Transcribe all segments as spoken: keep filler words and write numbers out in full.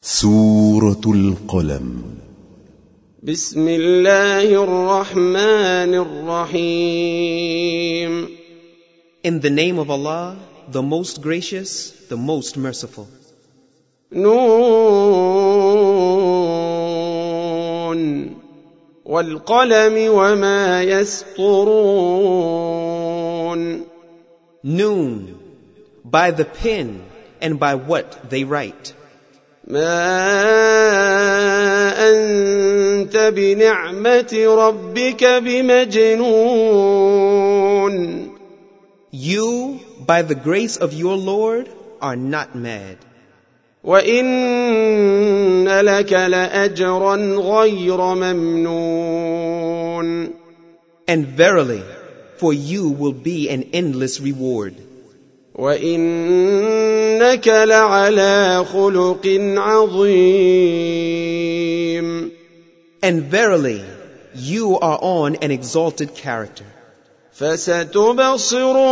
سورة القلم. بسم الله الرحمن الرحيم. In the name of Allah, the most gracious, the most merciful. نون والقلم وما يسطرون. Noon, by the pen and by what they write. ما أنت بنعمة ربك بمجنون. You, by the grace of your Lord, are not mad. وإن لك لأجرا غير ممنون. And verily, for you will be an endless reward. وإنك لعلى خلق عظيم. And verily, you are on an exalted character. فستبصر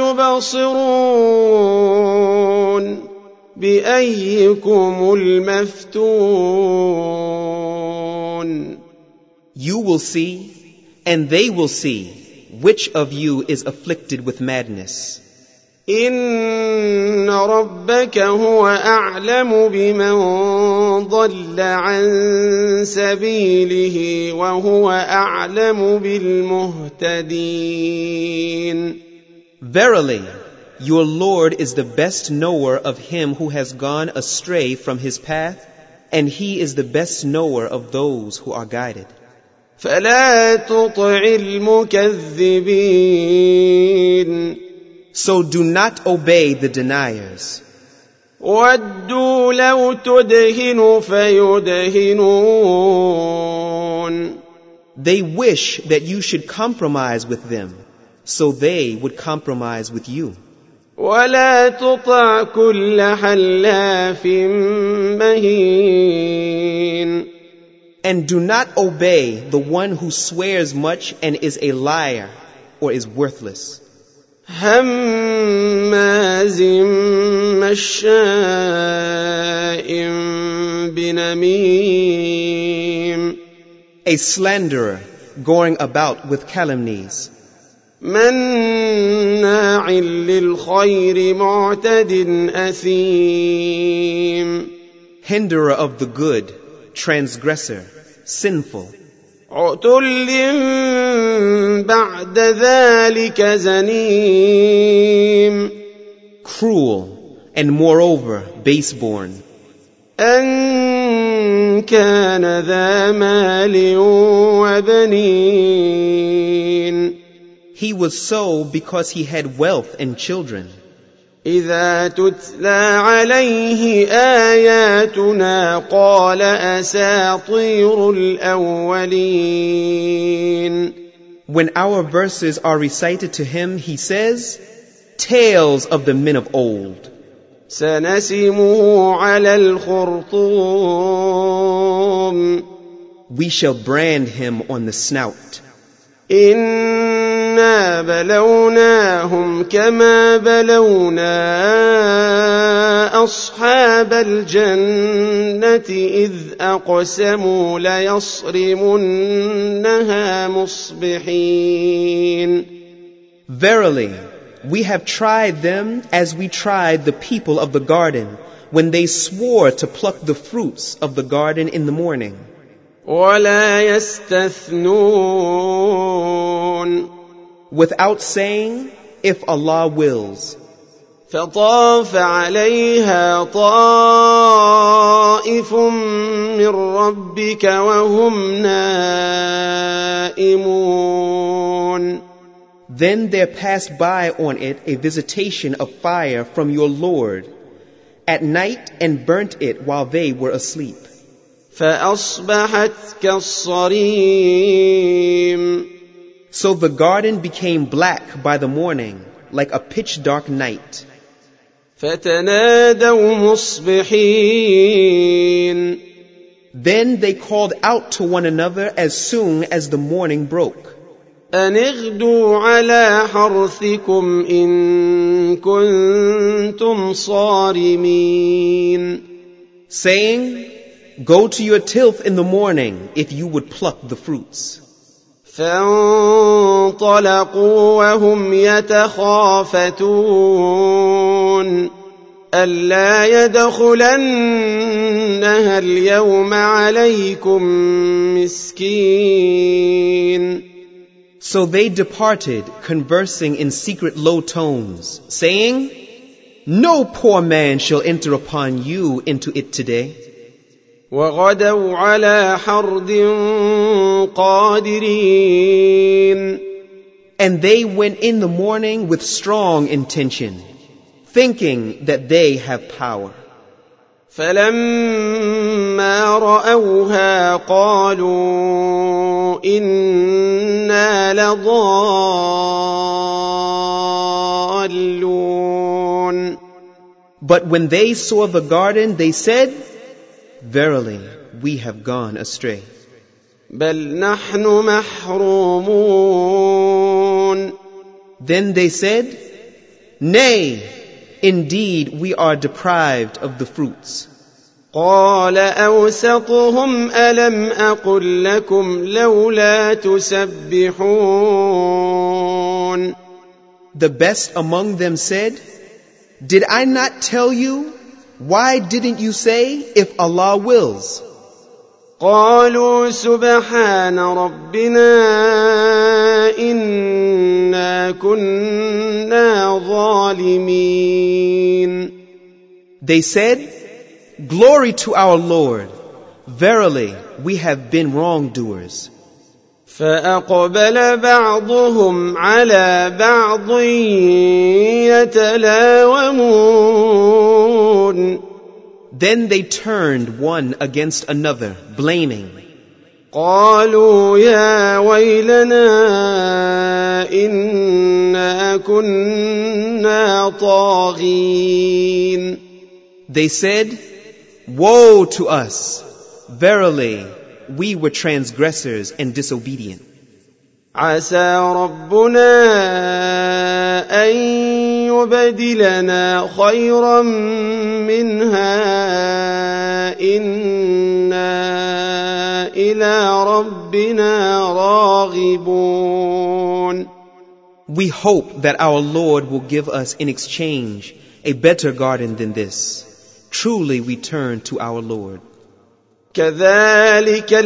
ويبصرون بأيكم المفتون. You will see, and they will see, which of you is afflicted with madness. إن ربك هو أعلم بمن ضل عن سبيله وهو أعلم بالمهتدين. Verily, your Lord is the best knower of him who has gone astray from his path, and he is the best knower of those who are guided. فلا تطع المكذبين. So do not obey the deniers. وَدُّوا لَوْ تُدْهِنُ فَيُدْهِنُونَ. They wish that you should compromise with them, so they would compromise with you. وَلَا تُطَعْ كُلَّ حَلَّافٍ مَّهِينٍ. And do not obey the one who swears much and is a liar or is worthless. هماز مشاء بنميم. A slanderer going about with calumnies. مناع للخير معتد أثيم. Hinderer of the good, transgressor, sinful. عتل بعد ذلك زنيم. Cruel, and moreover baseborn. أن كان ذا مال وبنين. He was so because he had wealth and children. إذا تتلى عليه آياتنا قال أساطير الأولين. When our verses are recited to him, he says, tales of the men of old. سنسمه على الخرطوم. We shall brand him on the snout. إنا بلوناهم كما بلونا أصحاب الجنة إذ أقسموا ليصرمنها مصبحين. Verily, we have tried them as we tried the people of the garden when they swore to pluck the fruits of the garden in the morning. ولا يستثنون. Without saying, if Allah wills. فطاف عليها طائف من ربك وهم نائمون. Then there passed by on it a visitation of fire from your Lord at night and burnt it while they were asleep. فأصبحت كالصريم. So the garden became black by the morning, like a pitch dark night. فتنادوا مصبحين. Then they called out to one another as soon as the morning broke. أن اغدوا على حرثكم إن كنتم صارمين. saying, "Go to your tilth in the morning if you would pluck the fruits." فانطلقوا وهم يتخافتون ألا يدخلنها اليوم عليكم مسكين. So they departed, conversing in secret low tones, saying, "No poor man shall enter upon you into it today." وغدوا على حرد قادرين. And they went in the morning with strong intention, thinking that they have power. فلما رأوها قالوا إنا لضالون. But when they saw the garden, they said, "Verily, we have gone astray." بل نحن محرومون. Then they said, "Nay, indeed we are deprived of the fruits." قال أوسطهم ألم أقل لكم لولا تسبحون. The best among them said, "Did I not tell you? Why didn't you say, if Allah wills?" قالوا سبحان ربنا إنا كنا ظالمين. They said, "Glory to our Lord. Verily, we have been wrongdoers." فأقبل بعضهم على بعض يتلاومون. Then they turned one against another, blaming. قالوا يا ويلنا إنا كنا طاغين. They said, "Woe to us! Verily, we were transgressors and disobedient." عسى ربنا أن يبدلنا خيرا منها إنا إلى ربنا راغبون. We hope that our Lord will give us in exchange a better garden than this. Truly we turn to our Lord. كذلك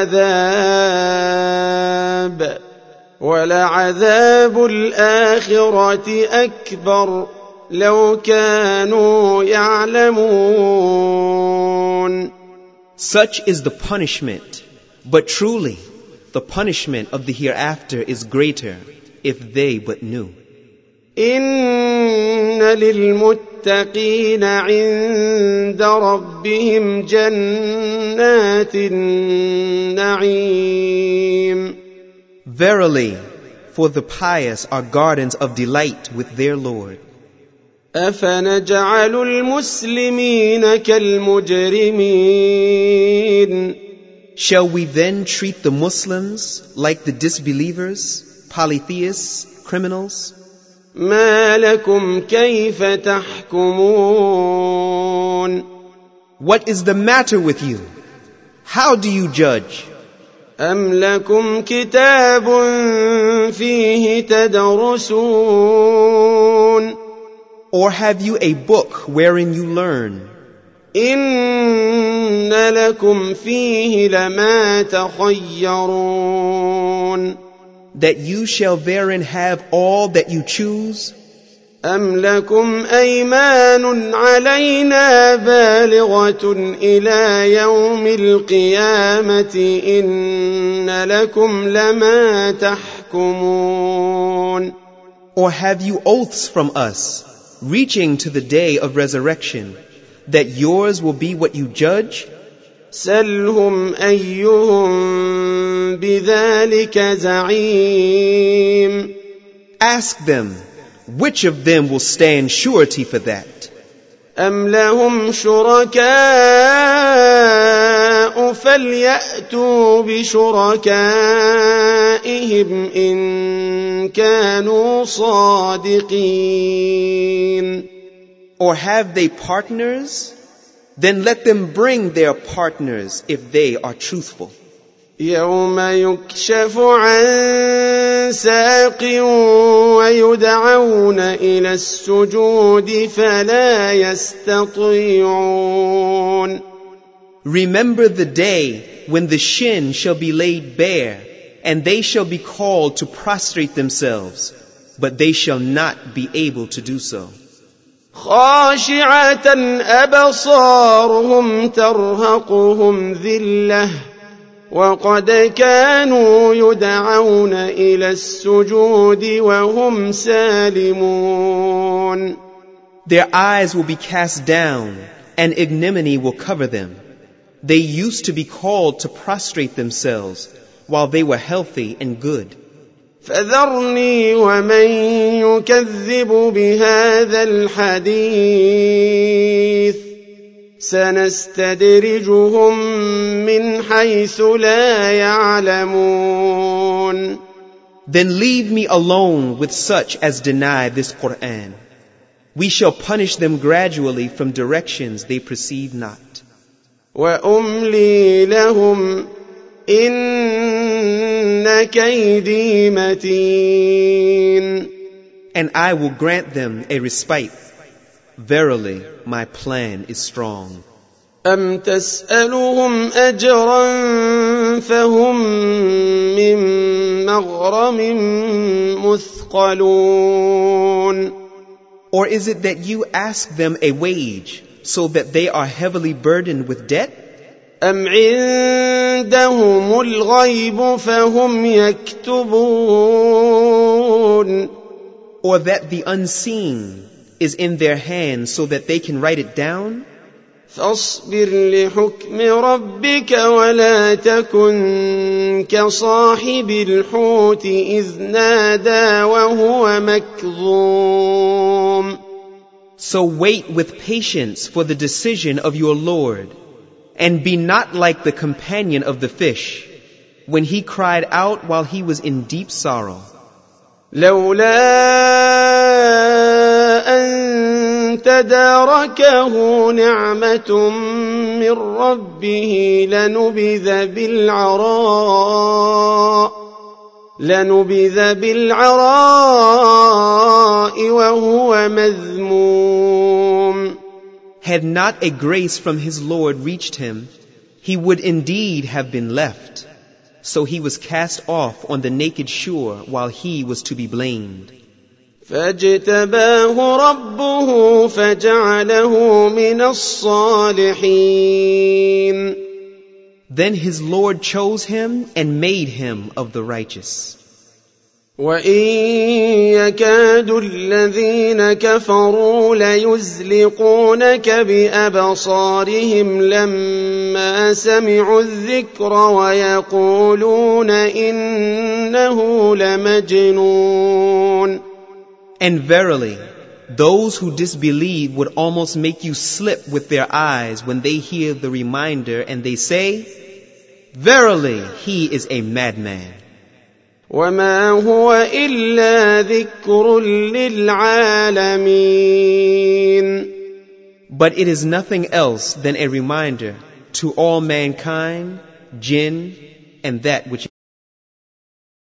العذاب ولعذاب الآخرة أكبر لو كانوا يعلمون. Such is the punishment, but truly the punishment of the hereafter is greater if they but knew. إن للمتقين عند ربهم جنات النعيم. Verily, for the pious are gardens of delight with their Lord. أفنجعل المسلمين كالمجرمين. Shall we then treat the Muslims like the disbelievers, polytheists, criminals? ما لكم كيف تحكمون. What is the matter with you? How do you judge? أم لكم كتاب فيه تدرسون. Or have you a book wherein you learn? إن لكم فيه لما تخيرون. That you shall therein have all that you choose? أم لكم أيمان علينا بالغة إلى يوم القيامة إن لكم لما تحكمون. Or have you oaths from us, reaching to the day of resurrection, that yours will be what you judge? سلهم أيهم بذلك زعيم. Ask them, which of them will stand surety for that? أم لهم شركاء فليأتوا بشركائهم إن كانوا صادقين. Or have they partners? Then let them bring their partners if they are truthful. يوم يكشف عن ساق ويدعون إلى السجود فلا يستطيعون. Remember the day when the shin shall be laid bare, and they shall be called to prostrate themselves, but they shall not be able to do so. خاشعة أبصارهم ترهقهم ذلة وقد كانوا يدعون إلى السجود وهم سالمون. Their eyes will be cast down, and ignominy will cover them. They used to be called to prostrate themselves while they were healthy and good. فذرني ومن يكذب بهذا الحديث سنستدرجهم من حيث لا يعلمون. Then leave me alone with such as deny this Qur'an. We shall punish them gradually from directions they perceive not. وأملي لهم إن كيدي متين. And I will grant them a respite. Verily, my plan is strong. أم تسألهم أجرا فهم من مغرم مثقلون. Or is it that you ask them a wage so that they are heavily burdened with debt? أم عندهم الغيب فهم يكتبون. Or that the unseen is in their hands so that they can write it down? فاصبر لحكم ربك ولا تكن كصاحب الحوت إذ نادى وهو مكظوم. So wait with patience for the decision of your Lord, and be not like the companion of the fish, when he cried out while he was in deep sorrow. لولا أن تداركه نعمة من ربه لنبذ بالعراء لنبذ بالعراء وهو مذموم. Had not a grace from his Lord reached him, he would indeed have been left. So he was cast off on the naked shore while he was to be blamed. فاجتباه ربه فجعله من الصالحين. Then his Lord chose him and made him of the righteous. وإن يكاد الذين كفروا ليزلقونك بأبصارهم لما سمعوا الذكر ويقولون إنه لمجنون. And verily, those who disbelieve would almost make you slip with their eyes when they hear the reminder, and they say, verily, he is a madman. وما هو إلا ذكر للعالمين. But it is nothing else than a reminder to all mankind, jinn, and that which